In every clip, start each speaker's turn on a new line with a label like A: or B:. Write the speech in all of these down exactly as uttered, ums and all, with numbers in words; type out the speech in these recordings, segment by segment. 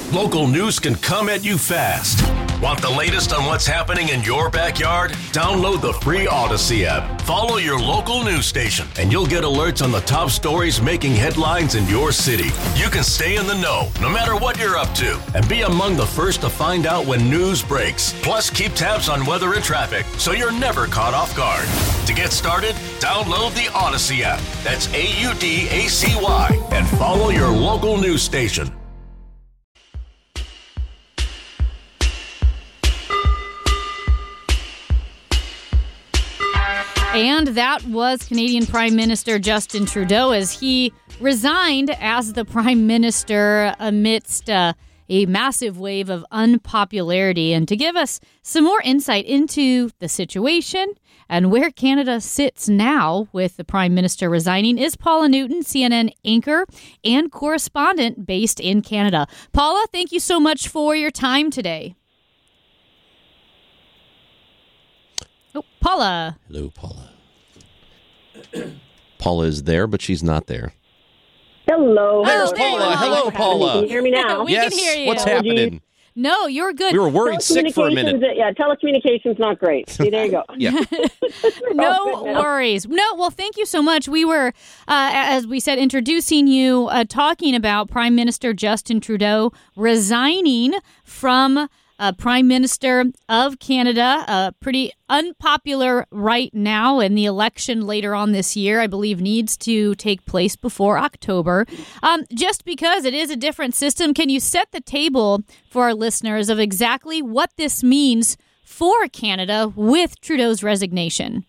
A: Local news can come at you fast. Want the latest on what's happening in your backyard? Download the free Odyssey app. Follow your local news station, and you'll get alerts on the top stories making headlines in your city. You can stay in the know, no matter what you're up to, and be among the first to find out when news breaks. Plus, keep tabs on weather and traffic, so you're never caught off guard. To get started, download the Odyssey app. That's A U D A C Y, and follow your local news station.
B: And that was Canadian Prime Minister Justin Trudeau as he resigned as the Prime Minister amidst uh, a massive wave of unpopularity. And to give us some more insight into the situation and where Canada sits now with the Prime Minister resigning is Paula Newton, C N N anchor and correspondent based in Canada. Paula, thank you so much for your time today. Oh, Paula.
C: Hello, Paula. Paula is there, but she's not there.
D: Hello.
C: There's
B: Oh,
C: Paula.
B: there you
C: Hello,
B: are.
C: Paula.
D: Can you hear me now?
B: We
C: yes.
B: can hear you.
C: What's happening?
B: No, you're good.
C: We were worried sick for a minute.
D: Yeah, telecommunications not great. See, there you go.
C: Yeah.
B: No worries. No, well, thank you so much. We were, uh, as we said, introducing you, uh, talking about Prime Minister Justin Trudeau resigning from Uh, Prime Minister of Canada, uh, pretty unpopular right now, and the election later on this year, I believe, needs to take place before October. Um, just because it is a different system, can you set the table for our listeners of exactly what this means for Canada with Trudeau's resignation?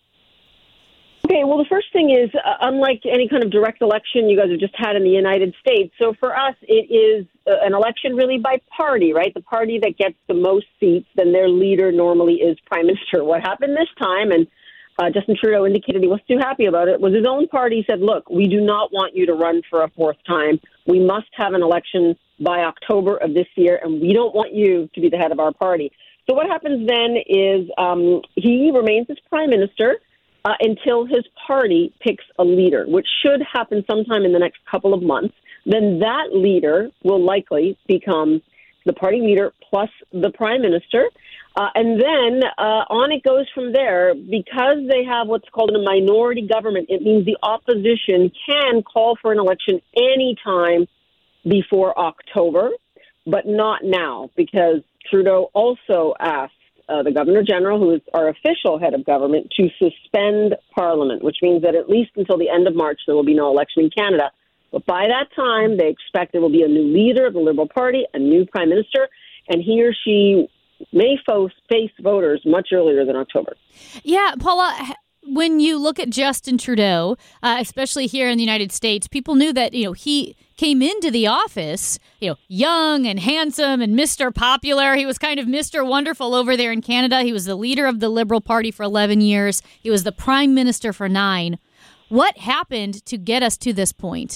D: Okay, well, the first thing is, uh, unlike any kind of direct election you guys have just had in the United States, so for us, it is uh, an election really by party, right? The party that gets the most seats, then their leader normally is Prime Minister. What happened this time, and uh, Justin Trudeau indicated he wasn't too happy about it, was his own party said, look, we do not want you to run for a fourth time. We must have an election by October of this year, and we don't want you to be the head of our party. So what happens then is um, he remains as Prime Minister, Uh, until his party picks a leader, which should happen sometime in the next couple of months. Then that leader will likely become the party leader plus the prime minister. Uh, and then uh, on it goes from there. Because they have what's called a minority government, it means the opposition can call for an election anytime before October, but not now, because Trudeau also asked Uh, the Governor General, who is our official head of government, to suspend Parliament, which means that at least until the end of March, there will be no election in Canada. But by that time, they expect there will be a new leader of the Liberal Party, a new Prime Minister, and he or she may fo- face voters much earlier than October.
B: Yeah, Paula, when you look at Justin Trudeau, uh, especially here in the United States, people knew that, you know, he came into the office, you know, young and handsome and Mister Popular. He was kind of Mister Wonderful over there in Canada. He was the leader of the Liberal Party for eleven years. He was the Prime Minister for nine. What happened to get us to this point?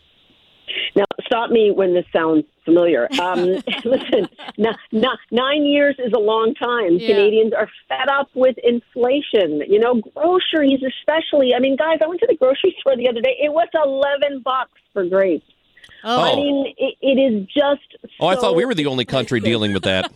D: Now, stop me when this sounds familiar. Um, listen, n- n- nine years is a long time.
B: Yeah.
D: Canadians are fed up with inflation. You know, groceries especially. I mean, guys, I went to the grocery store the other day. It was eleven bucks for grapes.
B: Oh.
D: I mean, it, it is just
C: Oh, I
D: so
C: thought we were the only country dealing with that.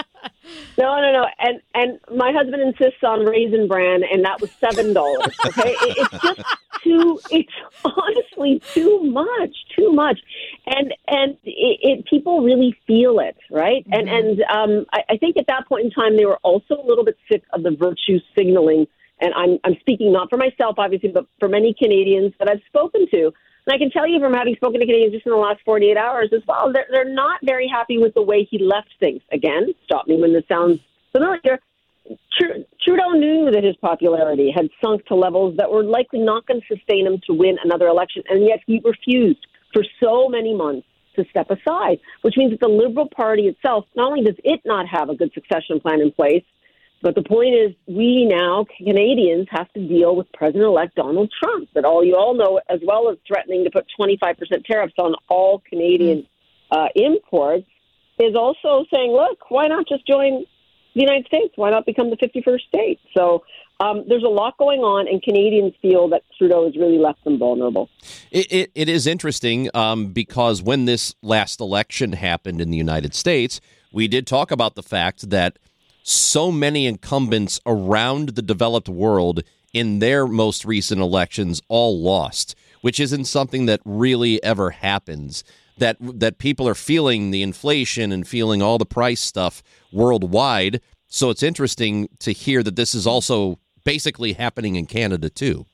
D: No, no, no. And and my husband insists on Raisin Bran, and that was seven dollars. Okay, it, it's just too. It's honestly too much, too much, and and it, it people really feel it, right? Mm-hmm. And and um, I, I think at that point in time, they were also a little bit sick of the virtue signaling. And I'm I'm speaking not for myself, obviously, but for many Canadians that I've spoken to. And I can tell you from having spoken to Canadians just in the last forty-eight hours as well, they're, they're not very happy with the way he left things. Again, stop me when this sounds familiar. Trudeau knew that his popularity had sunk to levels that were likely not going to sustain him to win another election, and yet he refused for so many months to step aside, which means that the Liberal Party itself, not only does it not have a good succession plan in place, but the point is, we now, Canadians, have to deal with President-elect Donald Trump, that all you all know, as well as threatening to put twenty-five percent tariffs on all Canadian uh, imports, is also saying, look, why not just join the United States. Why not become the fifty-first state? So um, there's a lot going on, and Canadians feel that Trudeau has really left them vulnerable.
C: It, it, it is interesting um, because when this last election happened in the United States, we did talk about the fact that so many incumbents around the developed world in their most recent elections all lost, which isn't something that really ever happens. That that people are feeling the inflation and feeling all the price stuff worldwide. So it's interesting to hear that this is also basically happening in Canada, too.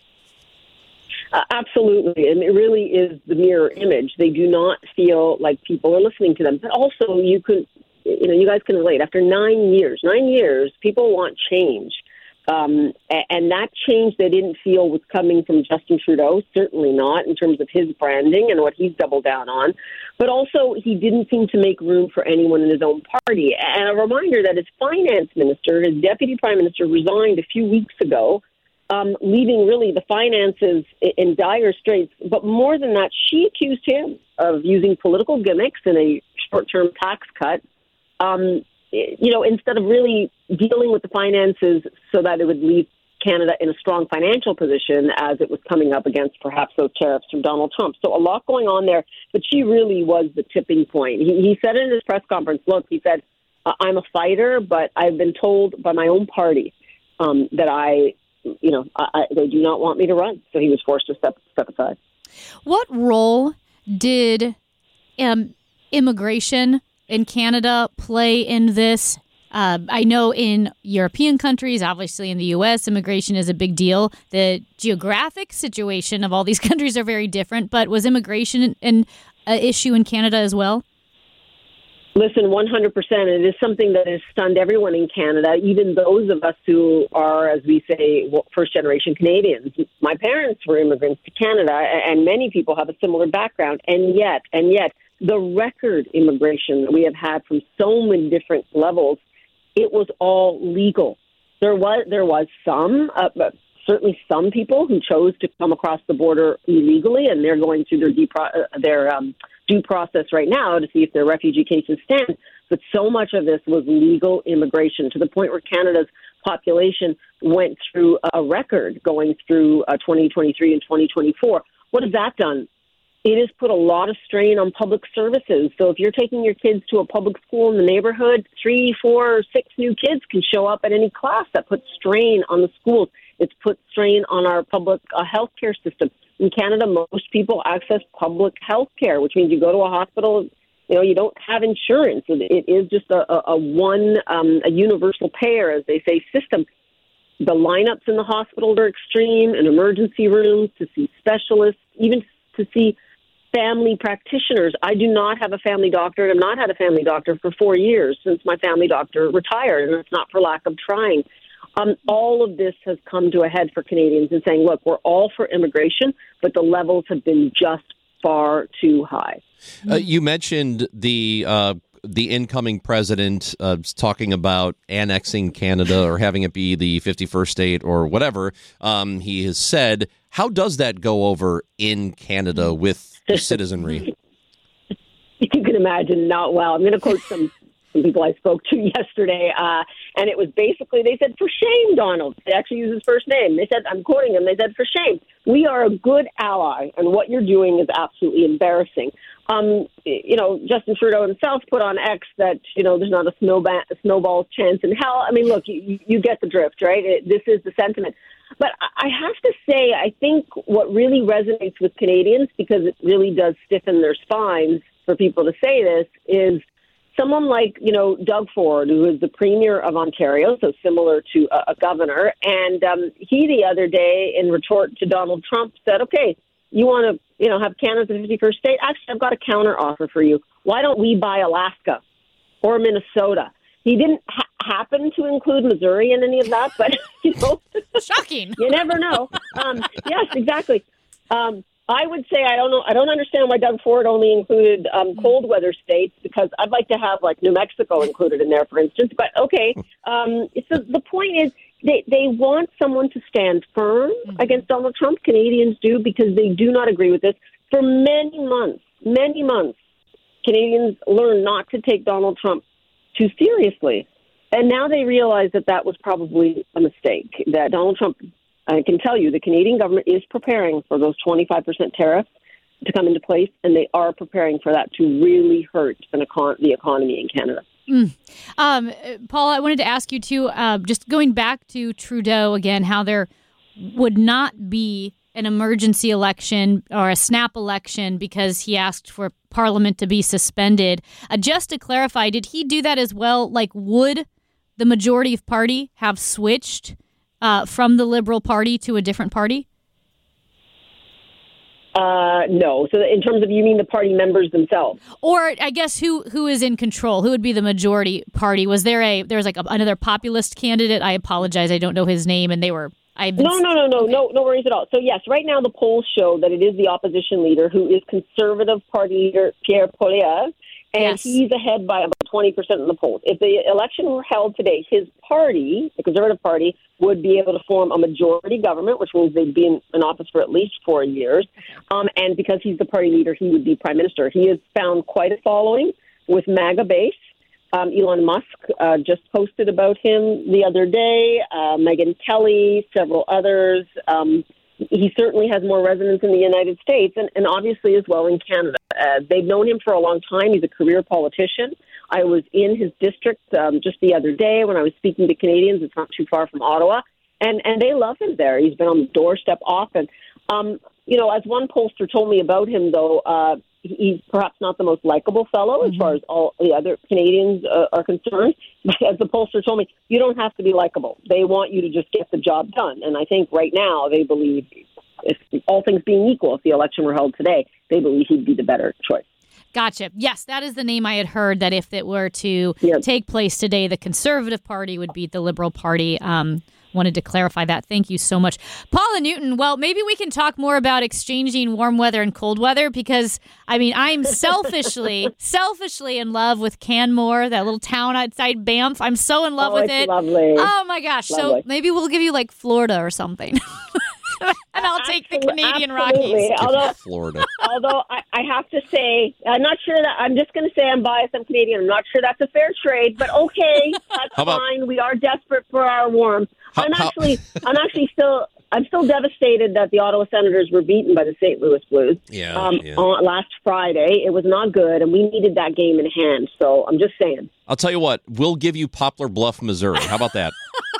D: Uh, absolutely. And it really is the mirror image. They do not feel like people are listening to them. But also, you could, you know, you guys can relate. After nine years, nine years, people want change. Um, and that change they didn't feel was coming from Justin Trudeau, certainly not in terms of his branding and what he's doubled down on. But also, he didn't seem to make room for anyone in his own party. And a reminder that his finance minister, his deputy prime minister, resigned a few weeks ago, um, leaving really the finances in dire straits. But more than that, she accused him of using political gimmicks in a short-term tax cut. Um, you know, instead of really dealing with the finances so that it would leave Canada in a strong financial position as it was coming up against perhaps those tariffs from Donald Trump. So a lot going on there, but she really was the tipping point. He, he said in his press conference, look, he said, I'm a fighter, but I've been told by my own party um, that I, you know, I, I, they do not want me to run. So he was forced to step, step aside.
B: What role did um, immigration in Canada play in this? Uh, I know in European countries, obviously in the U S, immigration is a big deal. The geographic situation of all these countries are very different, but was immigration an uh, issue in Canada as well?
D: Listen, one hundred percent. It is something that has stunned everyone in Canada, even those of us who are, as we say, first-generation Canadians. My parents were immigrants to Canada, and many people have a similar background, and yet, and yet, the record immigration that we have had from so many different levels, it was all legal. There was there was some, uh, but certainly some people who chose to come across the border illegally, and they're going through their due, pro- uh, their um, due process right now to see if their refugee cases stand. But so much of this was legal immigration to the point where Canada's population went through a record going through uh, twenty twenty-three and twenty twenty-four. What has that done? It has put a lot of strain on public services. So if you're taking your kids to a public school in the neighborhood, three, four, six new kids can show up at any class. That puts strain on the schools. It's put strain on our public uh, health care system. In Canada, most people access public health care, which means you go to a hospital, you know, you don't have insurance. It is just a, a, a one, um, a universal payer, as they say, system. The lineups in the hospital are extreme, in emergency rooms, to see specialists, even to see family practitioners. I do not have a family doctor, and I've not had a family doctor for four years since my family doctor retired, and it's not for lack of trying. Um, all of this has come to a head for Canadians in saying, look, we're all for immigration, but the levels have been just far too high.
C: Uh, you mentioned the uh, the incoming president uh, talking about annexing Canada or having it be the fifty-first state or whatever um, he has said. How does that go over in Canada with the citizenry?
D: You can imagine not well. I'm going to quote some, some people I spoke to yesterday, uh, and it was basically, they said, for shame, Donald. They actually used his first name. They said, I'm quoting him, they said, for shame. We are a good ally, and what you're doing is absolutely embarrassing. Um, you know, Justin Trudeau himself put on X that, you know, there's not a, snowba- a snowball's chance in hell. I mean, look, you, you get the drift, right? It, this is the sentiment. But I have to say, I think what really resonates with Canadians, because it really does stiffen their spines for people to say this, is someone like, you know, Doug Ford, who is the Premier of Ontario, so similar to a, a governor. And um, he the other day, in retort to Donald Trump, said, okay, you want to, you know, have Canada the fifty-first state? Actually, I've got a counter offer for you. Why don't we buy Alaska or Minnesota? He didn't ha- happen to include Missouri in any of that, but, you know.
B: Shocking.
D: You never know. Um, yes, exactly. Um, I would say I don't know. I don't understand why Doug Ford only included um, cold weather states, because I'd like to have, like, New Mexico included in there, for instance. But, okay, um, so the point is they, they want someone to stand firm mm-hmm. against Donald Trump. Canadians do, because they do not agree with this. For many months, many months, Canadians learned not to take Donald Trump too seriously. And now they realize that that was probably a mistake, that Donald Trump, I can tell you, the Canadian government is preparing for those twenty-five percent tariffs to come into place, and they are preparing for that to really hurt an econ- the economy in Canada.
B: Mm. Um, Paul, I wanted to ask you, too, uh, just going back to Trudeau again, how there would not be an emergency election or a snap election because he asked for Parliament to be suspended. Uh, just to clarify, did he do that as well? Like, would the majority of party have switched uh, from the Liberal Party to a different party?
D: Uh, no. So in terms of, you mean the party members themselves?
B: Or I guess who who is in control? Who would be the majority party? Was there a, there was like a, another populist candidate? I apologize. I don't know his name. And they were, I've been...
D: No, no, no, no, okay. no, no worries at all. So yes, right now the polls show that it is the opposition leader who is Conservative Party leader Pierre Poilievre. And yes. he's ahead by about twenty percent in the polls. If the election were held today, his party, the Conservative Party, would be able to form a majority government, which means they'd be in, in office for at least four years. Um, and because he's the party leader, he would be prime minister. He has found quite a following with MAGA base. Um, Elon Musk uh, just posted about him the other day. Uh, Megyn Kelly, several others. Um, he certainly has more resonance in the United States and, and obviously as well in Canada. Uh, they've known him for a long time. He's a career politician. I was in his district um, just the other day when I was speaking to Canadians. It's not too far from Ottawa. And, and they love him there. He's been on the doorstep often. Um, you know, as one pollster told me about him, though, uh, he's perhaps not the most likable fellow mm-hmm. as far as all the other Canadians uh, are concerned. But as the pollster told me, you don't have to be likable. They want you to just get the job done. And I think right now they believe, if all things being equal, if the election were held today, they believe he'd be the better choice.
B: Gotcha. Yes, that is the name I had heard, that if it were to
D: yep.
B: take place today, the Conservative Party would beat the Liberal Party. Um, wanted to clarify that. Thank you so much. Paula Newton, well, maybe we can talk more about exchanging warm weather and cold weather because, I mean, I'm selfishly, selfishly in love with Canmore, that little town outside Banff. I'm so in love
D: oh,
B: with
D: it's
B: it.
D: Lovely.
B: Oh, my gosh.
D: Lovely.
B: So maybe we'll give you like Florida or something. And I'll take the Canadian
D: Absolutely.
B: Rockies.
D: Although,
C: Florida.
D: Although I, I have to say, I'm not sure that, I'm just going to say I'm biased, I'm Canadian. I'm not sure that's a fair trade, but okay, that's
C: about,
D: fine. We are desperate for our warmth.
C: How,
D: I'm
C: how,
D: actually, I'm actually still, I'm still devastated that the Ottawa Senators were beaten by the Saint Louis Blues.
C: Yeah,
D: um,
C: yeah.
D: On, last Friday. It was not good, and we needed that game in hand. So I'm just saying.
C: I'll tell you what, we'll give you Poplar Bluff, Missouri. How about that?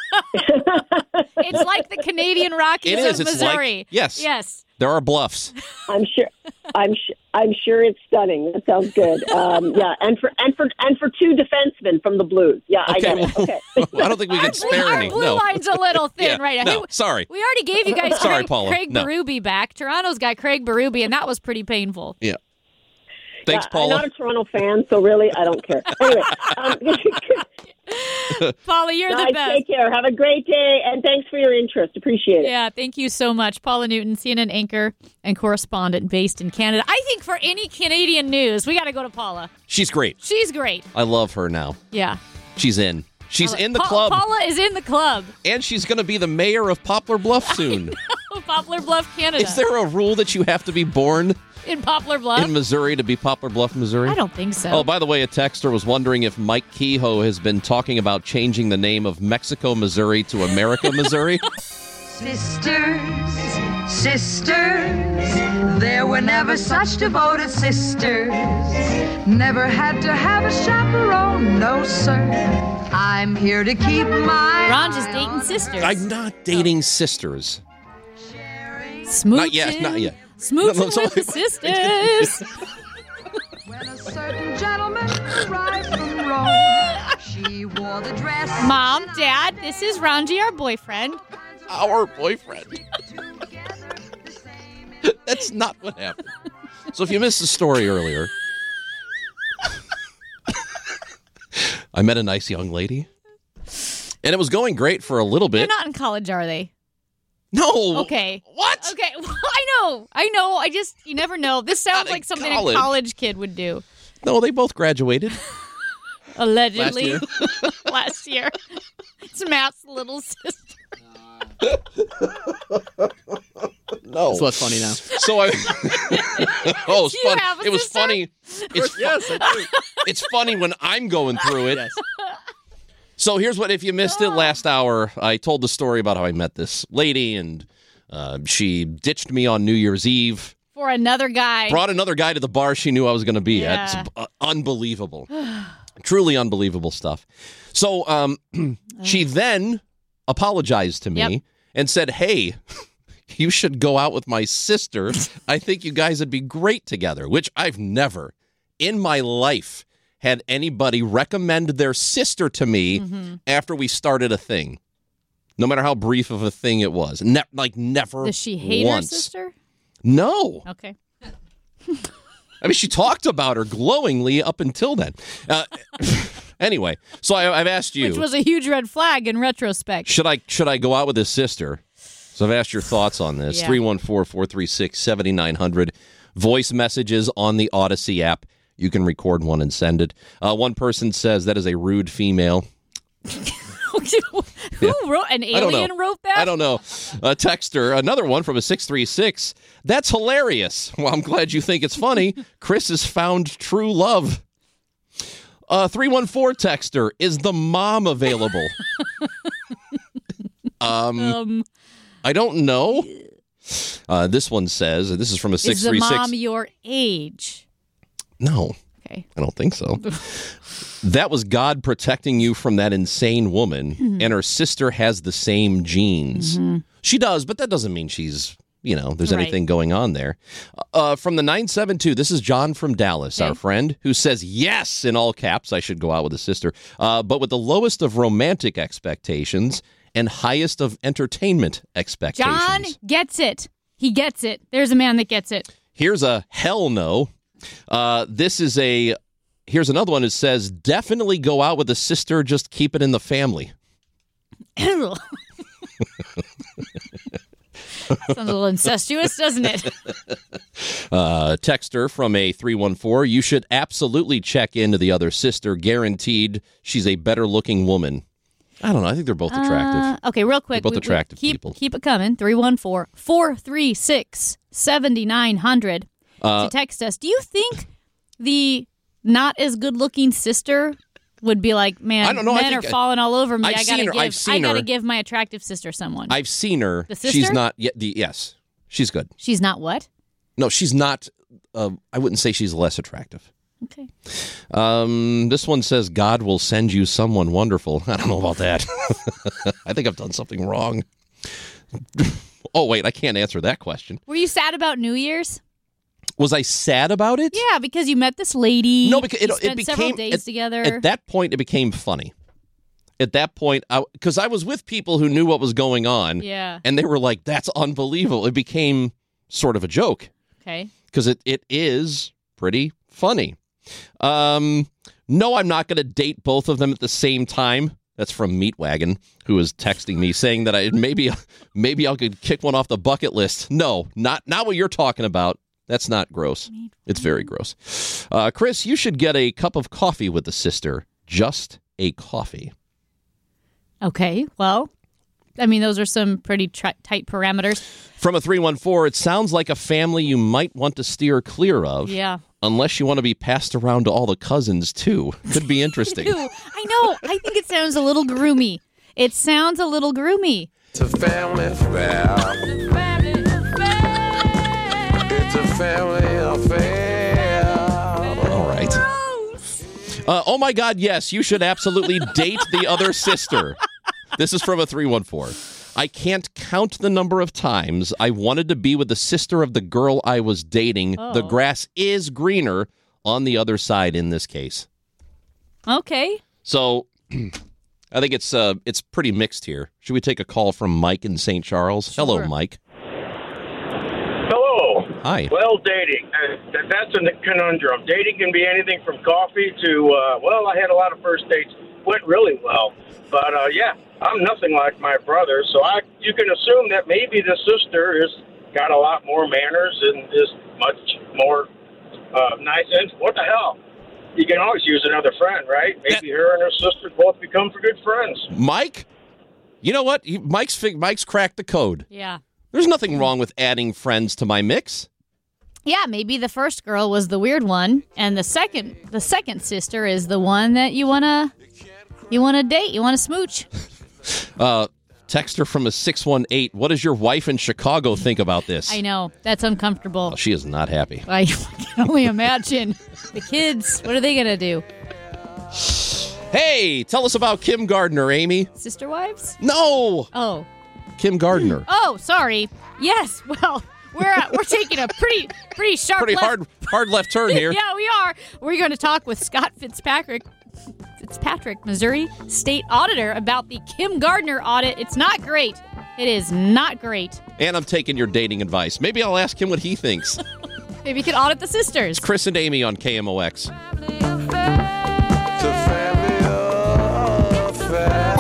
B: It's like the Canadian Rockies
C: it is.
B: of
C: It's
B: Missouri.
C: Like, yes.
B: Yes.
C: There are bluffs.
D: I'm sure. I'm sure. I'm sure it's stunning. That sounds good. Um, yeah, and for and for and for two defensemen from the Blues. Yeah,
C: okay,
D: I get it. Okay.
C: I don't think we can spare
B: our
C: any.
B: Blue
C: no.
B: line's a little thin,
C: yeah,
B: right?
C: No,
B: hey,
C: sorry.
B: We already gave you guys
C: sorry,
B: Craig,
C: Paula.
B: Craig
C: no.
B: Berube back. Toronto's got Craig Berube, and that was pretty painful.
C: Yeah. Thanks,
D: yeah,
C: Paula.
D: I'm not a Toronto fan, so really, I don't care. Anyway, um,
B: Paula, you're
D: guys,
B: the best.
D: Take care. Have a great day, and thanks for your interest. Appreciate it.
B: Yeah, thank you so much. Paula Newton, C N N anchor and correspondent based in Canada. I think for any Canadian news, we got to go to Paula.
C: She's great.
B: She's great.
C: I love her now.
B: Yeah.
C: She's in. She's
B: Paula,
C: in the
B: pa-
C: club.
B: Paula is in the club.
C: And she's going to be the mayor of Poplar Bluff soon.
B: Poplar Bluff, Canada.
C: Is there a rule that you have to be born
B: in Poplar Bluff?
C: in Missouri to be Poplar Bluff, Missouri?
B: I don't think so.
C: Oh, by the way, a texter was wondering if Mike Kehoe has been talking about changing the name of Mexico, Missouri to America, Missouri.
E: Sisters, sisters, there were never such devoted sisters. Never had to have a chaperone, no sir. I'm here to keep my
B: Ron just dating sisters.
C: I'm not dating sisters.
B: Smooching.
C: Not yet, not yet.
B: Smooching
C: No, no,
B: with the sisters.
E: When a certain gentleman arrived from Rome, she wore the dress.
B: Mom, Dad, this is Ranji, our boyfriend.
C: Our boyfriend. That's not what happened. So if you missed the story earlier, I met a nice young lady, and it was going great for a little bit.
B: They're not in college, are they?
C: No.
B: Okay.
C: What?
B: Okay. I know. I know. I just, you never know. This sounds like something
C: college.
B: a college kid would do.
C: No, they both graduated.
B: Allegedly.
C: Last year.
B: Last year. It's Matt's little sister.
C: No.
F: That's what's funny now.
C: So I. oh, it's
B: Do you
C: fun.
B: have a
C: It was
B: sister?
C: funny. It's
F: Yes, I do.
C: It's funny when I'm going through it.
F: Yes.
C: So here's what, if you missed it last hour, I told the story about how I met this lady, and uh, she ditched me on New Year's Eve.
B: For another guy.
C: Brought another guy to the bar she knew I was going to be
B: Yeah.
C: at. It's uh, unbelievable. Truly unbelievable stuff. So um, she then apologized to me
B: Yep.
C: and said, hey, you should go out with my sister. I think you guys would be great together, which I've never in my life had anybody recommend their sister to me mm-hmm. after we started a thing, no matter how brief of a thing it was. Ne- like never
B: Does she hate
C: once.
B: her sister?
C: No.
B: Okay.
C: I mean, she talked about her glowingly up until then. Uh, anyway, so I, I've asked you.
B: Which was a huge red flag in retrospect.
C: Should I should I go out with his sister? So I've asked your thoughts on this.
B: Yeah.
C: three one four, four three six, seven nine zero zero. Voice messages on the Odyssey app. You can record one and send it. Uh, one person says that is a rude female.
B: Who
C: Yeah.
B: wrote an
C: I don't know.
B: alien wrote that?
C: I don't know. A texter, another one from a six three six. That's hilarious. Well, I'm glad you think it's funny. Chris has found true love. Uh, three one four texter, is the mom available? um,
B: Um,
C: I don't know. Uh, this one says, and this is from a
B: is
C: six
B: the
C: three six.
B: mom your age?
C: No,
B: Okay.
C: I don't think so. That was God protecting you from that insane woman,
B: Mm-hmm.
C: and her sister has the same genes. Mm-hmm. She does, but that doesn't mean she's, you know, there's
B: Right.
C: anything going on there. Uh, from the nine seven two, this is John from Dallas,
B: Okay.
C: our friend, who says, yes, in all caps, I should go out with a sister, uh, but with the lowest of romantic expectations and highest of entertainment expectations.
B: John gets it. He gets it. There's a man that gets it.
C: Here's a hell no. Uh, this is a, here's another one that says, definitely go out with a sister, just keep it in the family.
B: Sounds a little incestuous, doesn't it?
C: Uh, texter from a three one four, you should absolutely check into the other sister. Guaranteed she's a better looking woman. I don't know. I think they're both attractive.
B: Uh, okay, real quick.
C: They're both
B: we- we
C: attractive
B: keep,
C: people.
B: Keep it coming. three one four, four three six, seven nine zero zero
C: Uh,
B: to text us. Do you think the not as good looking sister would be like, man,
C: I don't know. I
B: men are
C: think I-
B: falling all over me.
C: I've
B: I
C: seen
B: gotta
C: her.
B: give
C: I've seen
B: I gotta
C: her.
B: give my attractive sister someone.
C: I've seen her.
B: The
C: She's
B: sister?
C: not yet. The, yes, she's good.
B: She's not what?
C: No, she's not. Uh, I wouldn't say she's less attractive.
B: Okay.
C: Um, this one says God will send you someone wonderful. I don't know about that. I think I've done something wrong. Oh, wait, I can't answer that question.
B: Were you sad about New Year's?
C: Was I sad about it?
B: Yeah, because you met this lady.
C: No, because it,
B: you
C: it
B: spent
C: became
B: several days
C: at,
B: together.
C: At that point, it became funny. At that point, because I, I was with people who knew what was going on,
B: Yeah.
C: and they were like, "That's unbelievable." It became sort of a joke
B: Okay.
C: because it, it is pretty funny. Um, no, I'm not going to date both of them at the same time. That's from Meatwagon, who is texting me saying that I maybe maybe I could kick one off the bucket list. No, not not what you're talking about. That's not gross. It's very gross. Uh, Chris, you should get a cup of coffee with the sister. Just a coffee.
B: Okay. Well, I mean, those are some pretty tri- tight parameters.
C: From a three one four, it sounds like a family you might want to steer clear of.
B: Yeah.
C: Unless you want to be passed around to all the cousins, too. Could be interesting.
B: Ew, I know. I think it sounds a little groomy. It sounds a little groomy.
F: It's a family affair. It's a family affair.
C: All right. Uh, oh, my God, yes, you should absolutely date the other sister. This is from a three one four. I can't count the number of times I wanted to be with the sister of the girl I was dating.
B: Oh.
C: The grass is greener on the other side in this case.
B: Okay.
C: So I think it's uh, it's pretty mixed here. Should we take a call from Mike in Saint Charles?
B: Sure.
C: Hello, Mike.
G: Hello.
C: Hi.
G: Well, dating. Uh, th- that's a conundrum. Dating can be anything from coffee to, uh, well, I had a lot of first dates. Went really well. But, uh, yeah, I'm nothing like my brother. So I, you can assume that maybe the sister has got a lot more manners and is much more uh, nice. And what the hell? You can always use another friend, right? Maybe
C: That-
G: her and her sister both become for good friends.
C: Mike? You know what? He, Mike's fig- Mike's cracked the code.
B: Yeah.
C: There's nothing wrong with adding friends to my mix.
B: Yeah, maybe the first girl was the weird one, and the second the second sister is the one that you wanna You want a date? You want a smooch?
C: Uh, texter from a six one eight. What does your wife in Chicago think about this?
B: I know. That's uncomfortable.
C: Oh, she is not happy.
B: I can only imagine. The kids, what are they going to do?
C: Hey, tell us about Kim Gardner, Amy.
B: Sister wives?
C: No.
B: Oh.
C: Kim Gardner.
B: Oh, sorry. Yes, well, we're uh, we're taking a pretty pretty sharp
C: Pretty
B: left.
C: hard hard left turn here.
B: Yeah, we are. We're going to talk with Scott Fitzpatrick, Fitzpatrick, Missouri State Auditor, about the Kim Gardner audit. It's not great. It is not great.
C: And I'm taking your dating advice. Maybe I'll ask him what he thinks.
B: Maybe you could audit the sisters.
C: It's Chris and Amy on K M O X.
F: It's a family affair.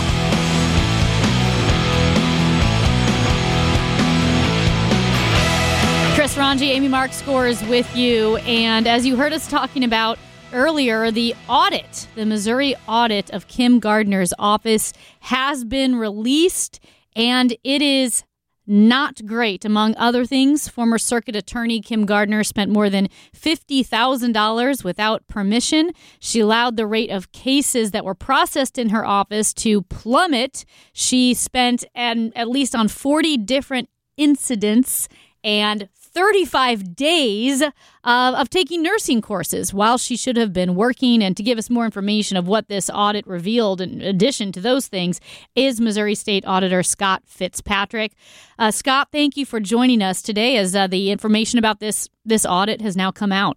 B: Chris Ranji, Amy Mark Scores with you. And as you heard us talking about earlier, the audit, the Missouri audit of Kim Gardner's office has been released, and it is not great. Among other things, former circuit attorney Kim Gardner spent more than fifty thousand dollars without permission. She allowed the rate of cases that were processed in her office to plummet. She spent an, at least on forty different incidents and thirty-five days of, of taking nursing courses while she should have been working. And to give us more information of what this audit revealed, in addition to those things, is Missouri State Auditor Scott Fitzpatrick. Uh, Scott, thank you for joining us today as uh, the information about this, this audit has now come out.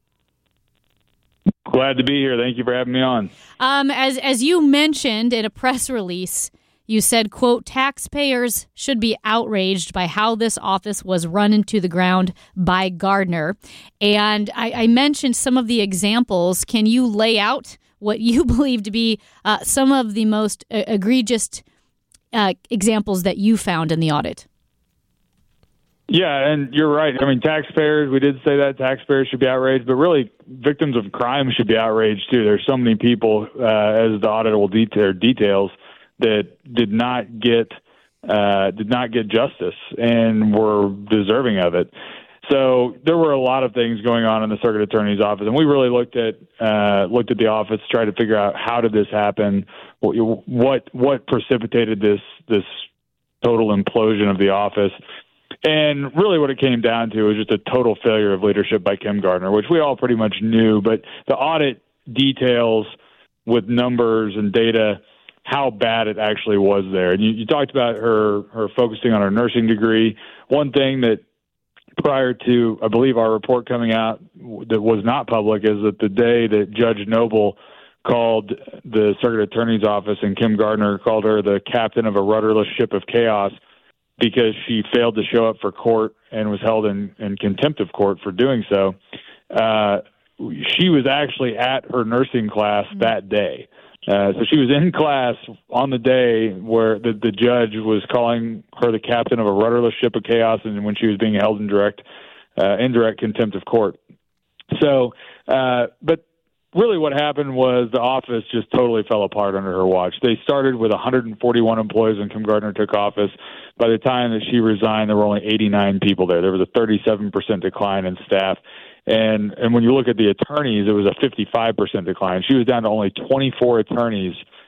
H: Glad to be here. Thank you for having me on.
B: Um, as, as you mentioned in a press release, you said, quote, taxpayers should be outraged by how this office was run into the ground by Gardner. And I, I mentioned some of the examples. Can you lay out what you believe to be uh, some of the most uh, egregious uh, examples that you found in the audit?
H: Yeah, and you're right. I mean, taxpayers, we did say that taxpayers should be outraged, but really victims of crime should be outraged too. There's so many people, uh, as the audit will detail, details, that did not get uh, did not get justice and were deserving of it. So there were a lot of things going on in the circuit attorney's office, and we really looked at uh, looked at the office, tried to figure out how did this happen, what what precipitated this this total implosion of the office. And really what it came down to was just a total failure of leadership by Kim Gardner, which we all pretty much knew. But the audit details with numbers and data how bad it actually was there. And you, you talked about her, her focusing on her nursing degree. One thing that prior to, I believe, our report coming out that was not public is that the day that Judge Noble called the circuit attorney's office and Kim Gardner called her the captain of a rudderless ship of chaos because she failed to show up for court and was held in, in contempt of court for doing so, uh, she was actually at her nursing class mm-hmm. that day. Uh, so she was in class on the day where the, the judge was calling her the captain of a rudderless ship of chaos, and when she was being held in direct, uh, indirect contempt of court. So, uh, but really what happened was the office just totally fell apart under her watch. They started with one hundred forty-one employees when Kim Gardner took office. By the time that she resigned, there were only eighty-nine people there. There was a thirty-seven percent decline in staff. And and when you look at the attorneys, it was a fifty-five percent decline. She was down to only twenty-four attorneys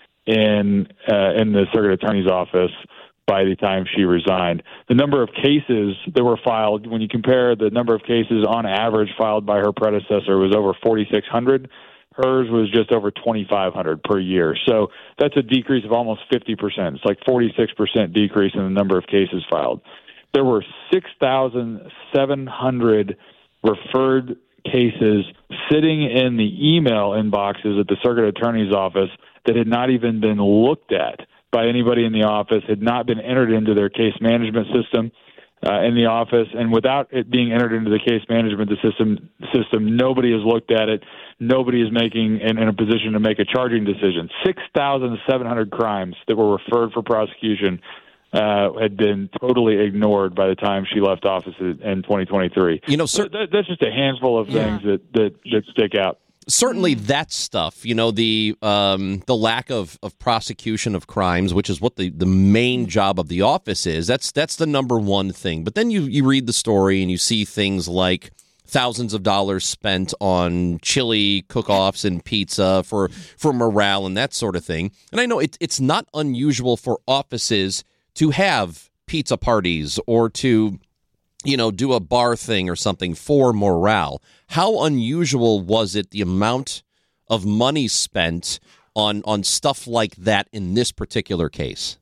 H: in uh, in the circuit attorney's office by the time she resigned. The number of cases that were filed, when you compare the number of cases on average filed by her predecessor, was over forty-six hundred. Hers was just over twenty-five hundred per year. So that's a decrease of almost fifty percent. It's like forty-six percent decrease in the number of cases filed. There were six thousand seven hundred referred cases sitting in the email inboxes at the circuit attorney's office that had not even been looked at by anybody in the office, had not been entered into their case management system uh, in the office. And without it being entered into the case management system, system, nobody has looked at it. Nobody is making in, in a position to make a charging decision. six thousand seven hundred crimes that were referred for prosecution Uh, had been totally ignored by the time she left office in twenty twenty-three.
C: You know, sir,
H: that, that's just a handful of things yeah. that, that, that stick out.
C: Certainly that stuff, you know, the um, the lack of, of prosecution of crimes, which is what the, the main job of the office is, that's that's the number one thing. But then you, you read the story and you see things like thousands of dollars spent on chili cook-offs and pizza for, for morale and that sort of thing. And I know it, it's not unusual for offices to have pizza parties or to, you know, do a bar thing or something for morale. How unusual was it, the amount of money spent on on stuff like that in this particular case?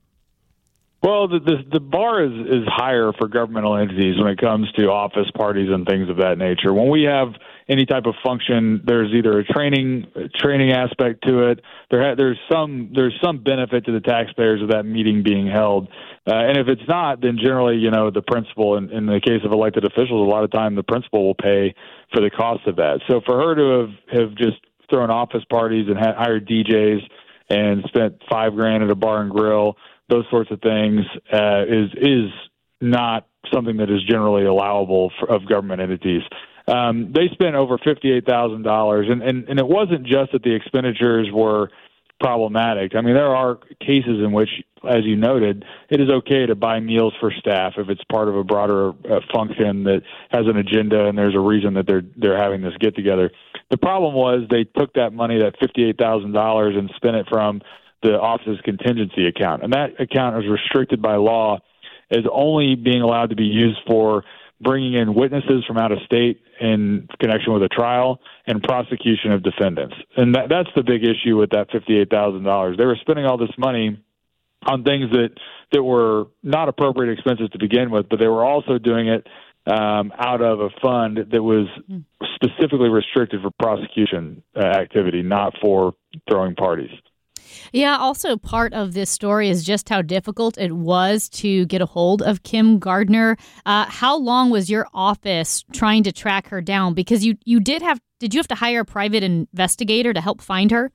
H: Well, the, the the bar is, is higher for governmental entities when it comes to office parties and things of that nature. When we have any type of function, there's either a training a training aspect to it. There ha- there's some there's some benefit to the taxpayers of that meeting being held, uh, and if it's not, then generally, you know, the principal. In, in the case of elected officials, a lot of time the principal will pay for the cost of that. So for her to have, have just thrown office parties and ha- hired D Js and spent five grand at a bar and grill, those sorts of things, uh, is is not something that is generally allowable for, of government entities. Um, they spent over fifty-eight thousand dollars, and, and, and it wasn't just that the expenditures were problematic. I mean, there are cases in which, as you noted, it is okay to buy meals for staff if it's part of a broader uh, function that has an agenda and there's a reason that they're they're having this get together. The problem was they took that money, that fifty-eight thousand dollars, and spent it from the office's contingency account, and that account is restricted by law as only being allowed to be used for bringing in witnesses from out of state in connection with a trial and prosecution of defendants. And that, that's the big issue with that fifty-eight thousand dollars. They were spending all this money on things that, that were not appropriate expenses to begin with, but they were also doing it um, out of a fund that was specifically restricted for prosecution uh, activity, not for throwing parties.
B: Yeah, also part of this story is just how difficult it was to get a hold of Kim Gardner. Uh, how long was your office trying to track her down? Because you, you did have, did you have to hire a private investigator to help find her?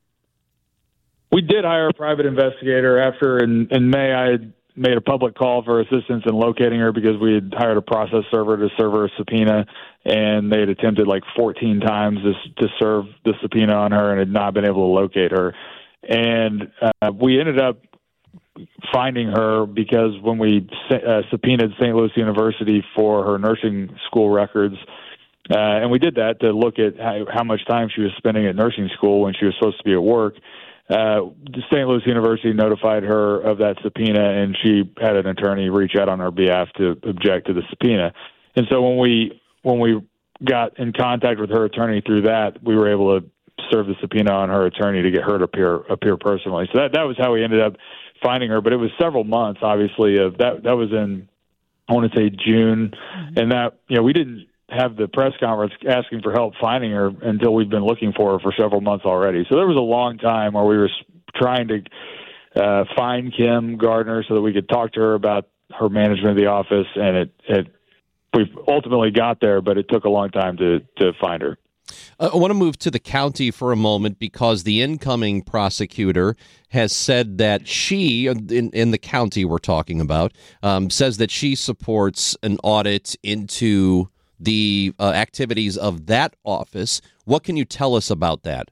H: We did hire a private investigator after in, in May I had made a public call for assistance in locating her because we had hired a process server to serve her a subpoena, and they had attempted like fourteen times to, to serve the subpoena on her and had not been able to locate her. And uh, we ended up finding her because when we uh, subpoenaed Saint Louis University for her nursing school records, uh, and we did that to look at how, how much time she was spending at nursing school when she was supposed to be at work, uh, Saint Louis University notified her of that subpoena, and she had an attorney reach out on her behalf to object to the subpoena. And so when we when we got in contact with her attorney through that, we were able to serve the subpoena on her attorney to get her to appear appear personally. So that that was how we ended up finding her. But it was several months, obviously. Of that that was in, I want to say June, and that you know we didn't have the press conference asking for help finding her until we'd been looking for her for several months already. So there was a long time where we were trying to uh, find Kim Gardner so that we could talk to her about her management of the office, and it it we ultimately got there, but it took a long time to to find her.
C: Uh, I want to move to the county for a moment because the incoming prosecutor has said that she, in, in the county we're talking about, um, says that she supports an audit into the uh, activities of that office. What can you tell us about that?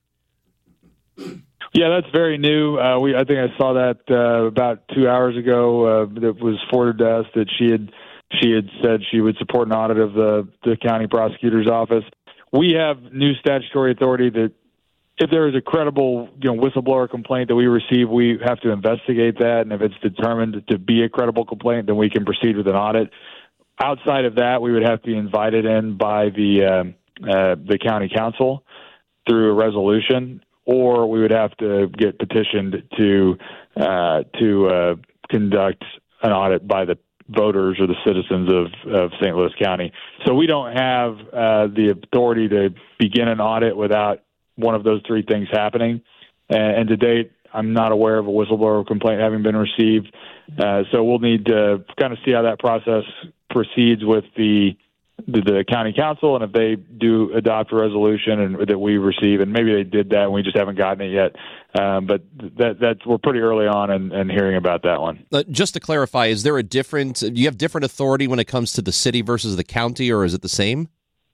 H: Yeah, that's very new. Uh, we, I think I saw that uh, about two hours ago. Uh, that was forwarded to us that she had she had said she would support an audit of the, the county prosecutor's office. We have new statutory authority that if there is a credible, you know, whistleblower complaint that we receive, we have to investigate that. And if it's determined to be a credible complaint, then we can proceed with an audit. Outside of that, we would have to be invited in by the uh, uh, the county council through a resolution, or we would have to get petitioned to uh, to uh, conduct an audit by the voters or the citizens of, of Saint Louis County. So we don't have uh, the authority to begin an audit without one of those three things happening. Uh, and to date, I'm not aware of a whistleblower complaint having been received. Uh, so we'll need to kind of see how that process proceeds with the, the the county council, and if they do adopt a resolution and that we receive, and maybe they did that and we just haven't gotten it yet. Um, but that that's we're pretty early on in, in hearing about that one.
C: Uh, just to clarify, is there a different? Do you have different authority when it comes to the city versus the county, or is it the same?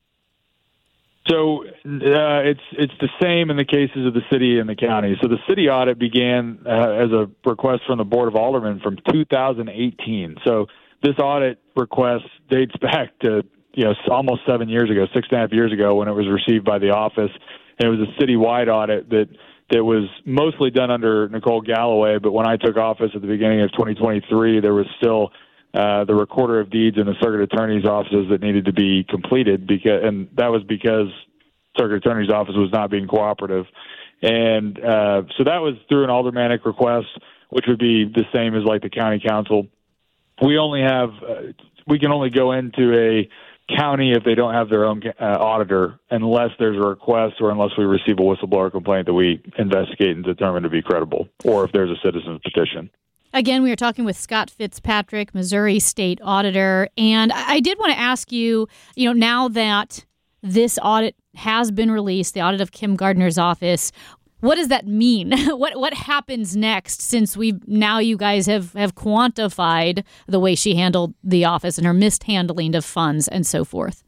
H: So uh, it's it's the same in the cases of the city and the county. So the city audit began uh, as a request from the Board of Aldermen from two thousand eighteen. So this audit request dates back to you know, almost seven years ago, six and a half years ago, when it was received by the office. And it was a citywide audit that that was mostly done under Nicole Galloway. But when I took office at the beginning of twenty twenty-three, there was still uh, the Recorder of Deeds and the Circuit Attorney's offices that needed to be completed, because, and that was because Circuit Attorney's office was not being cooperative. And uh, so that was through an aldermanic request, which would be the same as like the county council. We only have, uh, we can only go into a county if they don't have their own uh, auditor, unless there's a request or unless we receive a whistleblower complaint that we investigate and determine to be credible, or if there's a citizen's petition.
B: Again, we are talking with Scott Fitzpatrick, Missouri State Auditor. And I did want to ask you, you know, now that this audit has been released, the audit of Kim Gardner's office, what does that mean? what what happens next, since we now you guys have, have quantified the way she handled the office and her mishandling of funds and so forth?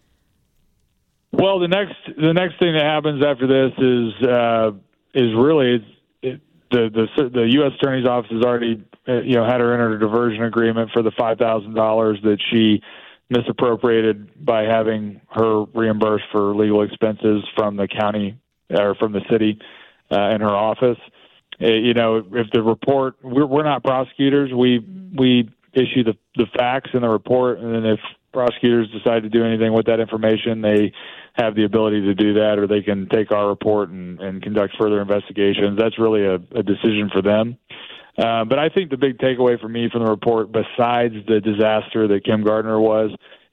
H: Well, the next the next thing that happens after this is uh, is really it, the the the U S Attorney's office has already uh, you know had her enter a diversion agreement for the five thousand dollars that she misappropriated by having her reimbursed for legal expenses from the county or from the city uh, in her office. Uh, you know, if the report, we're, we're not prosecutors. We we issue the, the facts in the report, and then if prosecutors decide to do anything with that information, they have the ability to do that, or they can take our report and, and conduct further investigations. That's really a, a decision for them. Uh, but I think the big takeaway for me from the report, besides the disaster that Kim Gardner was,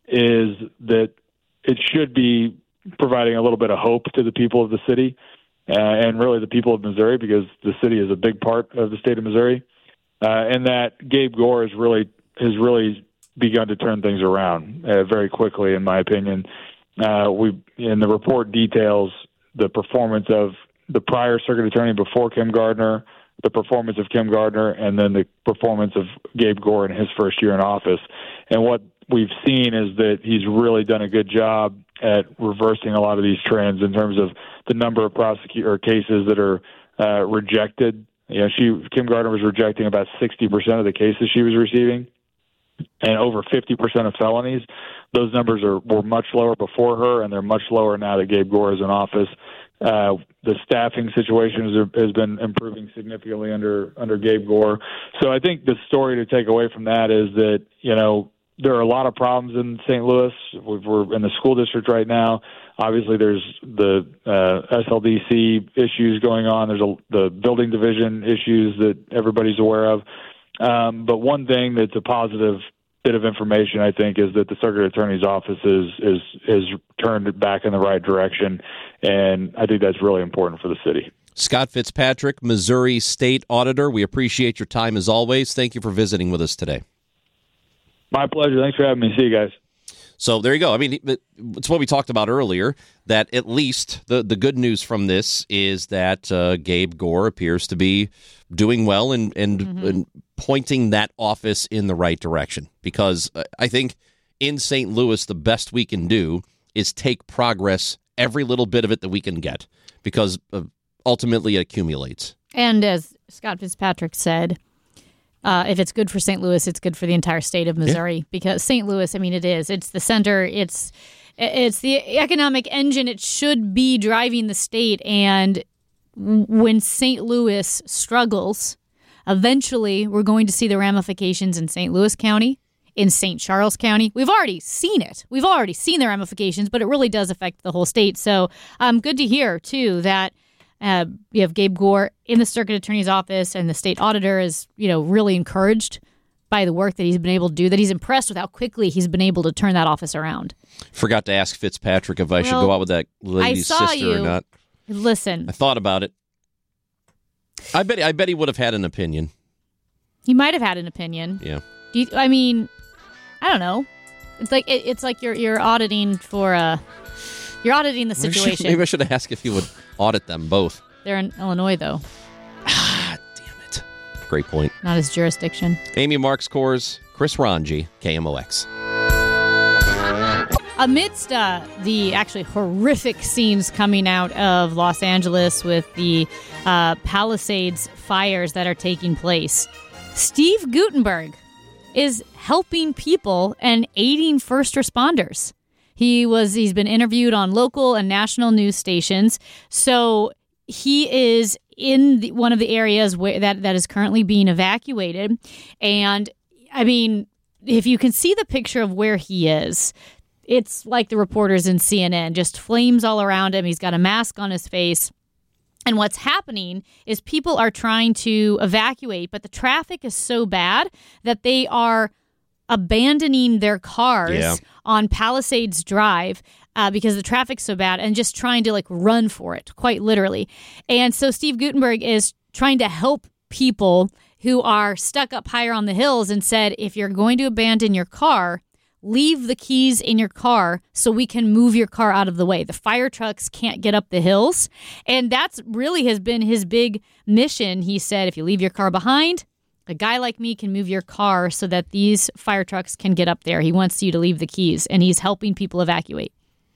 H: is that it should be providing a little bit of hope to the people of the city uh, and really the people of Missouri, because the city is a big part of the state of Missouri, uh, and that Gabe Gore has really has really begun to turn things around uh, very quickly, in my opinion. Uh, we in the report details the performance of the prior circuit attorney before Kim Gardner, the performance of Kim Gardner, and then the performance of Gabe Gore in his first year in office. And what we've seen is that he's really done a good job at reversing a lot of these trends in terms of the number of prosecutor cases that are uh, rejected. You know, she Kim Gardner was rejecting about sixty percent of the cases she was receiving, and over fifty percent of felonies. Those numbers are were much lower before her, and they're much lower now that Gabe Gore is in office. Uh, the staffing situation has, has been improving significantly under under Gabe Gore. So I think the story to take away from that is that, you know, there are a lot of problems in Saint Louis. We're in the school district right now. Obviously, there's the uh, S L D C issues going on. There's a, the building division issues that everybody's aware of. Um, but one thing that's a positive bit of information, I think, is that the circuit attorney's office is is is turned it back in the right direction, and I think that's really important for the city.
C: Scott Fitzpatrick, Missouri State Auditor, we appreciate your time as always. Thank you for visiting with us today.
H: My pleasure. Thanks for having me. See you guys.
C: So there you go. I mean, it's what we talked about earlier, that at least the, the good news from this is that uh, Gabe Gore appears to be doing well and, and, mm-hmm. and pointing that office in the right direction. Because I think in Saint Louis, the best we can do is take progress, every little bit of it that we can get, because uh, ultimately it accumulates.
B: And as Scott Fitzpatrick said, Uh, if it's good for Saint Louis, it's good for the entire state of Missouri, yeah. Because Saint Louis, I mean, it is. It's the center. It's it's the economic engine. It should be driving the state. And when Saint Louis struggles, eventually we're going to see the ramifications in Saint Louis County, in Saint Charles County. We've already seen it. We've already seen the ramifications, but it really does affect the whole state. So um, good to hear, too, that Uh, you have Gabe Gore in the circuit attorney's office, and the state auditor is, you know, really encouraged by the work that he's been able to do, that he's impressed with how quickly he's been able to turn that office around. Forgot to ask Fitzpatrick if I well, should go out with that lady's sister you. or not. Listen. I thought about it. I bet I bet he would have had an opinion. He might have had an opinion. Yeah. Do you, I mean, I don't know. It's like it, it's like you're you're auditing for a you're auditing the situation. Maybe I should, maybe I should have asked if he would audit them both. They're in Illinois, though. Ah, damn it. Great point. Not his jurisdiction. Amy Marks Kors, Chris Ranji, K M O X. Amidst uh, the actually horrific scenes coming out of Los Angeles with the uh, Palisades fires that are taking place, Steve Guttenberg is helping people and aiding first responders. He was he's been interviewed on local and national news stations. So he is in the, one of the areas where that, that is currently being evacuated. And I mean, if you can see the picture of where he is, it's like the reporters in C N N, just flames all around him. He's got a mask on his face. And what's happening is people are trying to evacuate, but the traffic is so bad that they are abandoning their cars
C: Yeah.
B: on Palisades Drive uh, because the traffic's so bad and just trying to like run for it, quite literally. And so Steve Guttenberg is trying to help people who are stuck up higher on the hills and said, if you're going to abandon your car, leave the keys in your car so we can move your car out of the way. The fire trucks can't get up the hills. And that's really has been his big mission. He said, if you leave your car behind, a guy like me can move your car so that these fire trucks can get up there. He wants you to leave the keys, and he's helping people evacuate.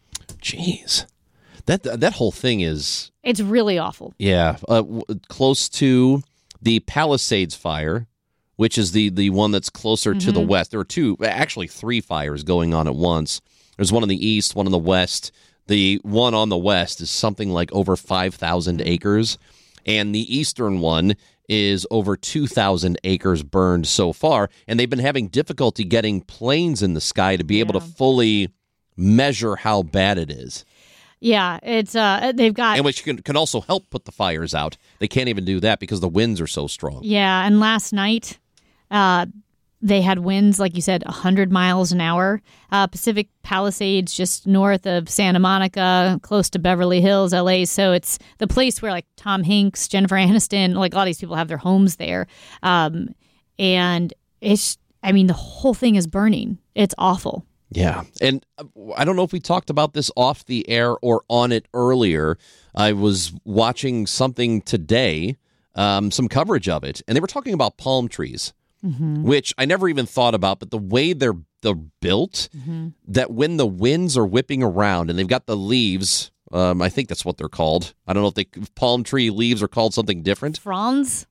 C: Jeez. That that whole thing is...
B: It's really awful.
C: Yeah. Uh, w- close to the Palisades fire, which is the, the one that's closer mm-hmm. to the west. There are two, actually three fires going on at once. There's one in the east, one in the west. The one on the west is something like over five thousand acres, and the eastern one is over two thousand acres burned so far, and they've been having difficulty getting planes in the sky to be
B: yeah.
C: able to fully measure how bad it is.
B: Yeah, it's uh, they've got...
C: And which can, can also help put the fires out. They can't even do that because the winds are so strong.
B: Yeah, and last night... Uh, they had winds, like you said, one hundred miles an hour. Uh, Pacific Palisades, just north of Santa Monica, close to Beverly Hills, L A. So it's the place where like Tom Hanks, Jennifer Aniston, like a lot of these people have their homes there. Um, and it's, I mean, the whole thing is burning. It's awful.
C: Yeah. And I don't know if we talked about this off the air or on it earlier. I was watching something today, um, some coverage of it, and they were talking about palm trees. Mm-hmm. Which I never even thought about, but the way they're they're built, mm-hmm. that when the winds are whipping around and they've got the leaves, um, I think that's what they're called. I don't know if they palm tree leaves are called something different.
B: Fronds?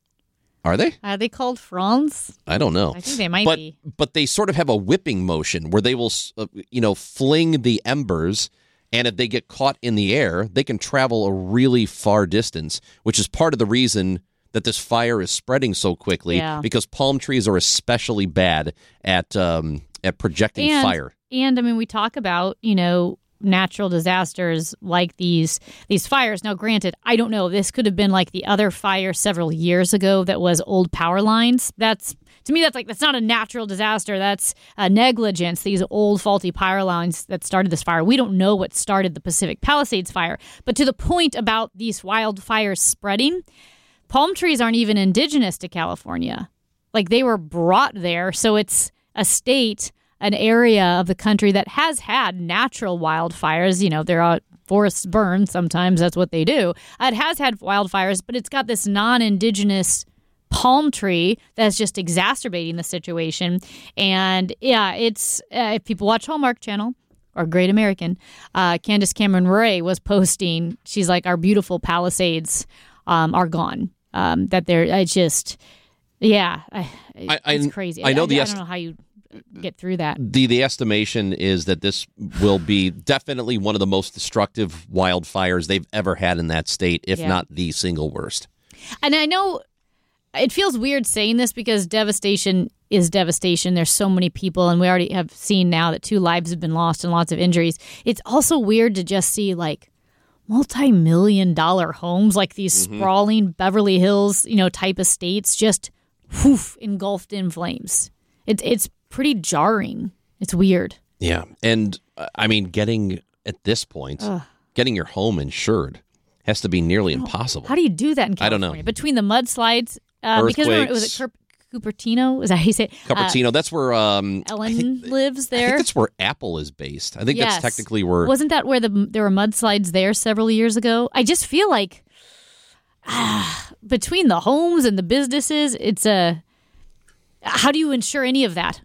C: Are they?
B: Are they called fronds?
C: I don't know.
B: I think they might
C: but,
B: be.
C: But they sort of have a whipping motion where they will, uh, you know, fling the embers, and if they get caught in the air, they can travel a really far distance, which is part of the reason that this fire is spreading so quickly,
B: yeah.
C: because palm trees are especially bad at um, at projecting
B: and,
C: fire.
B: And I mean, we talk about, you know, natural disasters like these these fires. Now, granted, I don't know. This could have been like the other fire several years ago that was old power lines. That's to me, that's like that's not a natural disaster. That's a negligence. These old faulty power lines that started this fire. We don't know what started the Pacific Palisades fire. But to the point about these wildfires spreading, palm trees aren't even indigenous to California. Like, they were brought there. So it's a state, an area of the country that has had natural wildfires. You know, there are forests burn. Sometimes that's what they do. It has had wildfires, but it's got this non-indigenous palm tree that's just exacerbating the situation. And yeah, it's uh, if people watch Hallmark Channel or Great American, uh, Candace Cameron Bure was posting, she's like, our beautiful Palisades um, are gone. Um, that they're, I just, yeah, I, it's
C: I,
B: crazy.
C: I know
B: I,
C: the
B: I
C: est-
B: don't know how you get through that.
C: The the estimation is that this will be definitely one of the most destructive wildfires they've ever had in that state, if
B: Yeah.
C: not the single worst.
B: And I know it feels weird saying this because devastation is devastation. There's so many people, and we already have seen now that two lives have been lost and lots of injuries. It's also weird to just see like multi-million dollar homes, like these mm-hmm. sprawling Beverly Hills, you know, type estates, just whoof, engulfed in flames. It's it's pretty jarring. It's weird.
C: Yeah, and uh, I mean, getting at this point, Ugh. getting your home insured has to be nearly impossible.
B: How do you do that in California?
C: I don't know.
B: Between the mudslides, uh, because remember, was it Cup- Cupertino? Is that how you say it?
C: Cupertino.
B: Uh,
C: that's where um,
B: Ellen
C: think,
B: lives there.
C: I think that's where Apple is based. I think
B: yes.
C: that's technically where.
B: Wasn't that where the there were mudslides there several years ago? I just feel like ah, between the homes and the businesses, it's a. How do you insure any of that?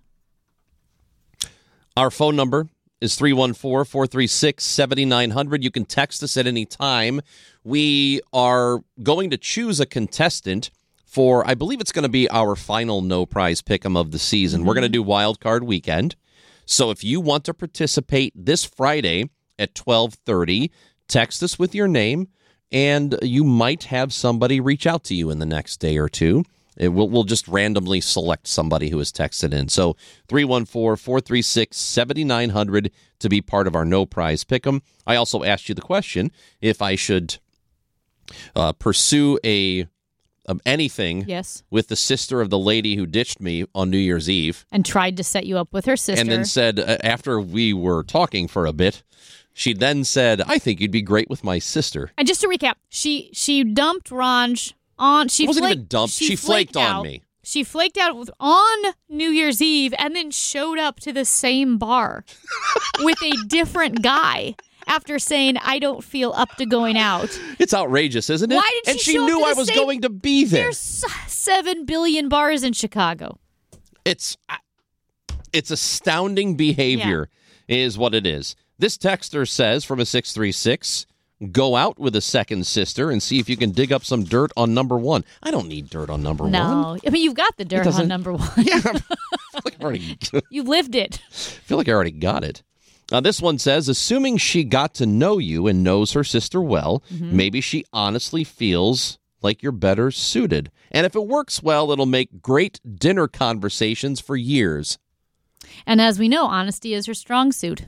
C: Our phone number is three one four, four three six, seven nine zero zero. You can text us at any time. We are going to choose a contestant for, I believe it's going to be our final no prize pick'em of the season. Mm-hmm. We're going to do Wild Card Weekend. So if you want to participate this Friday at twelve thirty, text us with your name, and you might have somebody reach out to you in the next day or two. It will, we'll just randomly select somebody who has texted in. So three one four, four three six, seven nine zero zero to be part of our no prize pick'em. I also asked you the question if I should uh, pursue a um, anything
B: yes.
C: with the sister of the lady who ditched me on New Year's Eve.
B: And tried to set you up with her sister.
C: And then said, uh, after we were talking for a bit, she then said, I think you'd be great with my sister.
B: And just to recap, she she dumped Ranj on... She
C: it wasn't
B: flaked,
C: even dumped. She,
B: she
C: flaked,
B: flaked
C: on
B: out.
C: me.
B: She flaked out with, on New Year's Eve and then showed up to the same bar with a different guy after saying, I don't feel up to going out.
C: It's outrageous, isn't it?
B: Why did she
C: And she
B: show up
C: knew
B: to
C: I
B: the
C: was
B: same-
C: going to be there.
B: There's seven billion bars in Chicago.
C: It's it's astounding behavior is what it is. This texter says from a six three six, go out with a second sister and see if you can dig up some dirt on number one. I don't need dirt on number
B: no.
C: one.
B: No. I mean, you've got the dirt on number one.
C: Yeah. I feel like I already,
B: You lived it.
C: I feel like I already got it. Uh, this one says, assuming she got to know you and knows her sister well, mm-hmm. maybe she honestly feels like you're better suited. And if it works well, it'll make great dinner conversations for years.
B: And as we know, honesty is her strong suit.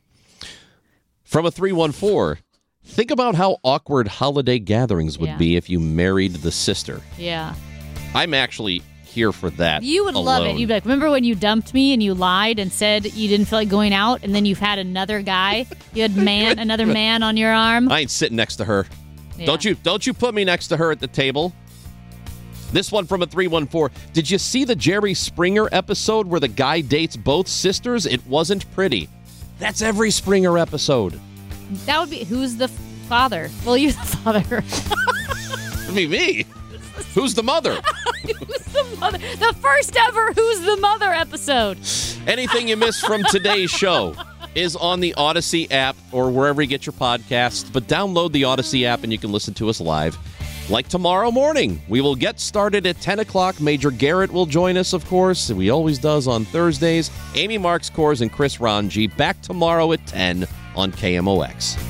C: From a three one four, think about how awkward holiday gatherings would
B: yeah.
C: be if you married the sister.
B: Yeah.
C: I'm actually here for that.
B: You would
C: alone.
B: love it. You'd be like, remember when you dumped me and you lied and said you didn't feel like going out, and then you've had another guy, you had man, another man on your arm?
C: I ain't sitting next to her.
B: Yeah.
C: Don't you don't you put me next to her at the table. This one from a three one four. Did you see the Jerry Springer episode where the guy dates both sisters? It wasn't pretty. That's every Springer episode.
B: That would be, who's the father? Well, you're the father.
C: I mean, me. Who's the mother?
B: Who's the mother? The first ever Who's the Mother episode.
C: Anything you missed from today's show is on the Odyssey app or wherever you get your podcasts. But download the Odyssey app and you can listen to us live. Like tomorrow morning, we will get started at ten o'clock. Major Garrett will join us, of course. He always does on Thursdays. Amy Marks Kors and Chris Ranji back tomorrow at ten on K M O X.